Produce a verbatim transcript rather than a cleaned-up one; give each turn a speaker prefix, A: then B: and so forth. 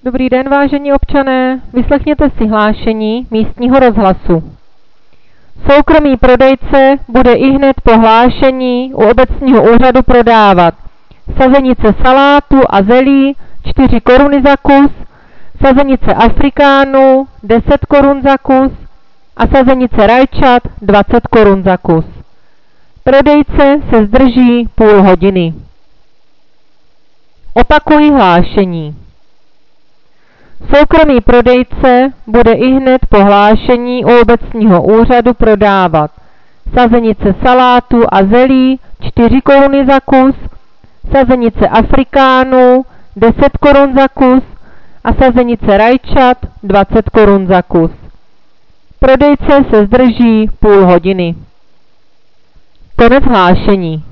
A: Dobrý den, vážení občané, vyslechněte si hlášení místního rozhlasu. Soukromý prodejce bude ihned po hlášení u obecního úřadu prodávat sazenice salátu a zelí čtyři koruny za kus, sazenice afrikánu deset korun za kus a sazenice rajčat dvacet korun za kus. Prodejce se zdrží půl hodiny. Opakuji hlášení. Soukromý prodejce bude ihned po hlášení u obecního úřadu prodávat sazenice salátu a zelí čtyři koruny za kus, sazenice afrikánu deset korun za kus a sazenice rajčat dvacet korun za kus. Prodejce se zdrží půl hodiny. Konec hlášení.